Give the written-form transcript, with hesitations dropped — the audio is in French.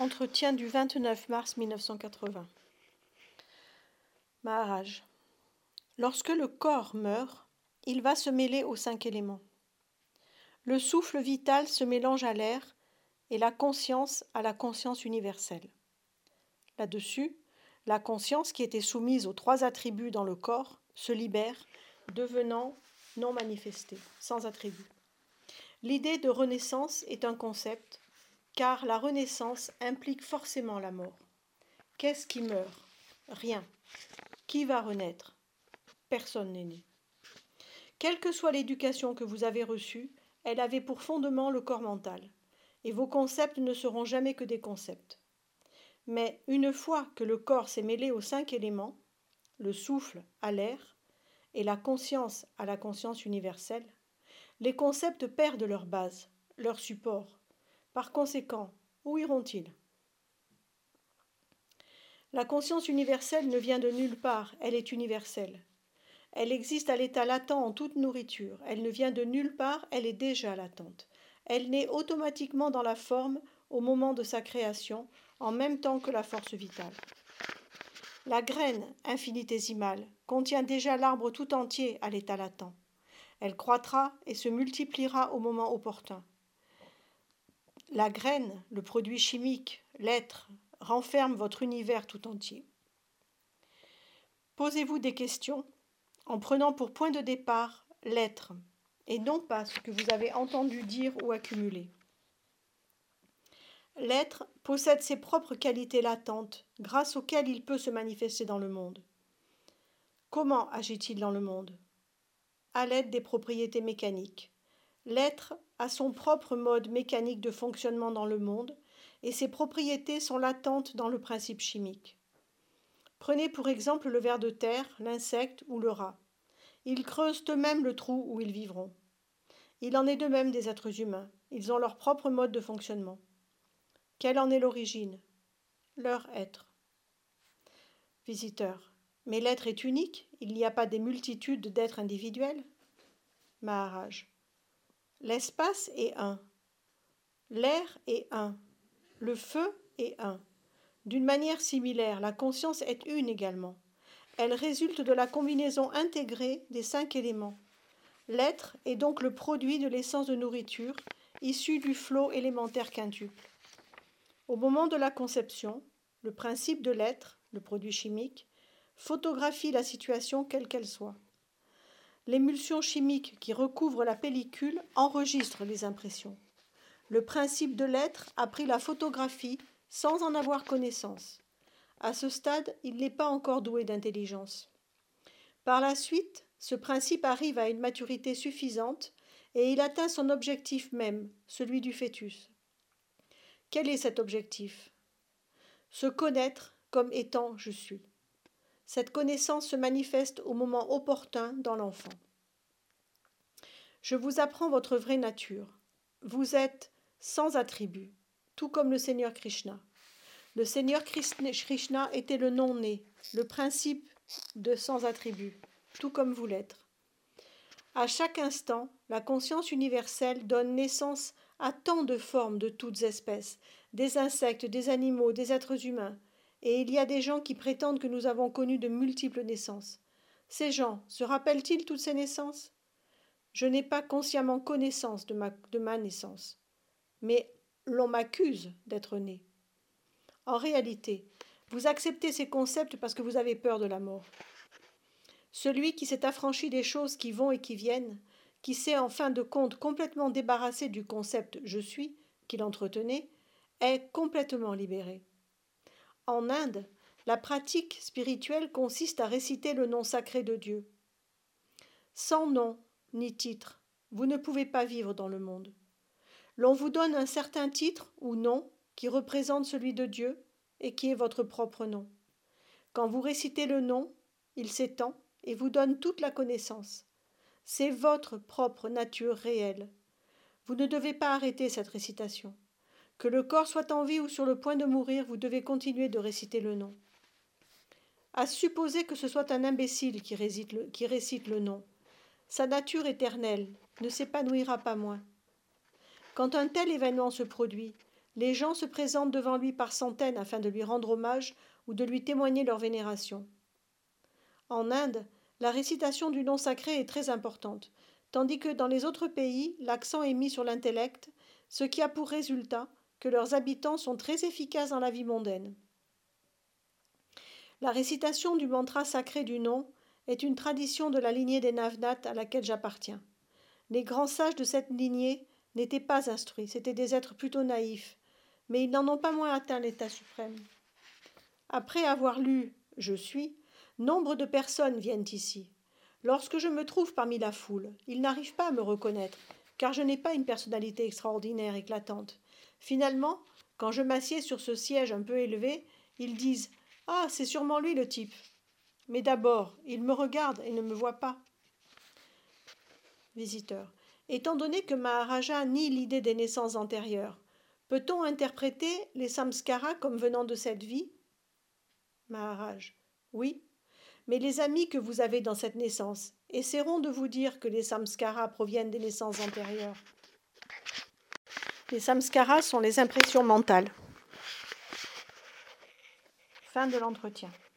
Entretien du 29 mars 1980. Maharaj. Lorsque le corps meurt, il va se mêler aux 5 éléments. Le souffle vital se mélange à l'air et la conscience à la conscience universelle. Là-dessus, la conscience qui était soumise aux 3 attributs dans le corps se libère, devenant non manifestée, sans attribut. L'idée de renaissance est un concept, car la renaissance implique forcément la mort. Qu'est-ce qui meurt? Rien. Qui va renaître? Personne n'est né. Quelle que soit l'éducation que vous avez reçue, elle avait pour fondement le corps mental, et vos concepts ne seront jamais que des concepts. Mais une fois que le corps s'est mêlé aux 5 éléments, le souffle à l'air et la conscience à la conscience universelle, les concepts perdent leur base, leur support. Par conséquent, où iront-ils? La conscience universelle ne vient de nulle part, elle est universelle. Elle existe à l'état latent en toute nourriture, elle ne vient de nulle part, elle est déjà latente. Elle naît automatiquement dans la forme au moment de sa création, en même temps que la force vitale. La graine infinitésimale contient déjà l'arbre tout entier à l'état latent. Elle croîtra et se multipliera au moment opportun. La graine, le produit chimique, l'être, renferme votre univers tout entier. Posez-vous des questions en prenant pour point de départ l'être et non pas ce que vous avez entendu dire ou accumuler. L'être possède ses propres qualités latentes grâce auxquelles il peut se manifester dans le monde. Comment agit-il dans le monde? À l'aide des propriétés mécaniques. L'être a son propre mode mécanique de fonctionnement dans le monde et ses propriétés sont latentes dans le principe chimique. Prenez pour exemple le ver de terre, l'insecte ou le rat. Ils creusent eux-mêmes le trou où ils vivront. Il en est de même des êtres humains. Ils ont leur propre mode de fonctionnement. Quelle en est l'origine? Leur être. Visiteur. Mais l'être est unique, il n'y a pas des multitudes d'êtres individuels? Maharaj. L'espace est un. L'air est un. Le feu est un. D'une manière similaire, la conscience est une également. Elle résulte de la combinaison intégrée des 5 éléments. L'être est donc le produit de l'essence de nourriture, issue du flot élémentaire quintuple. Au moment de la conception, le principe de l'être, le produit chimique, photographie la situation quelle qu'elle soit. L'émulsion chimique qui recouvre la pellicule enregistre les impressions. Le principe de l'être a pris la photographie sans en avoir connaissance. À ce stade, il n'est pas encore doué d'intelligence. Par la suite, ce principe arrive à une maturité suffisante et il atteint son objectif même, celui du fœtus. Quel est cet objectif? Se connaître comme étant je suis. Cette connaissance se manifeste au moment opportun dans l'enfant. Je vous apprends votre vraie nature. Vous êtes sans attribut, tout comme le Seigneur Krishna. Le Seigneur Krishna était le non-né, le principe de sans attribut, tout comme vous l'êtes. À chaque instant, la conscience universelle donne naissance à tant de formes de toutes espèces, des insectes, des animaux, des êtres humains. Et il y a des gens qui prétendent que nous avons connu de multiples naissances. Ces gens se rappellent-ils toutes ces naissances? Je n'ai pas consciemment connaissance de ma naissance, mais l'on m'accuse d'être né. En réalité, vous acceptez ces concepts parce que vous avez peur de la mort. Celui qui s'est affranchi des choses qui vont et qui viennent, qui s'est en fin de compte complètement débarrassé du concept « je suis » qu'il entretenait, est complètement libéré. En Inde, la pratique spirituelle consiste à réciter le nom sacré de Dieu. Sans nom ni titre, vous ne pouvez pas vivre dans le monde. L'on vous donne un certain titre ou nom qui représente celui de Dieu et qui est votre propre nom. Quand vous récitez le nom, il s'étend et vous donne toute la connaissance. C'est votre propre nature réelle. Vous ne devez pas arrêter cette récitation. Que le corps soit en vie ou sur le point de mourir, vous devez continuer de réciter le nom. À supposer que ce soit un imbécile qui récite le nom, sa nature éternelle ne s'épanouira pas moins. Quand un tel événement se produit, Les gens se présentent devant lui par centaines afin de lui rendre hommage ou de lui témoigner leur vénération. En Inde, la récitation du nom sacré est très importante, tandis que dans les autres pays, l'accent est mis sur l'intellect, ce qui a pour résultat que leurs habitants sont très efficaces dans la vie mondaine. La récitation du mantra sacré du nom est une tradition de la lignée des Navnath à laquelle j'appartiens. Les grands sages de cette lignée n'étaient pas instruits, c'étaient des êtres plutôt naïfs, mais ils n'en ont pas moins atteint l'état suprême. Après avoir lu « Je suis », nombre de personnes viennent ici. Lorsque je me trouve parmi la foule, ils n'arrivent pas à me reconnaître, car je n'ai pas une personnalité extraordinaire, éclatante. Finalement, quand je m'assieds sur ce siège un peu élevé, ils disent « Ah, c'est sûrement lui le type ». Mais d'abord, ils me regardent et ne me voient pas. Visiteur. Étant donné que Maharaja nie l'idée des naissances antérieures, peut-on interpréter les samskaras comme venant de cette vie? Maharaj. Oui, mais les amis que vous avez dans cette naissance essaieront de vous dire que les samskaras proviennent des naissances antérieures. Les samskaras sont les impressions mentales. Fin de l'entretien.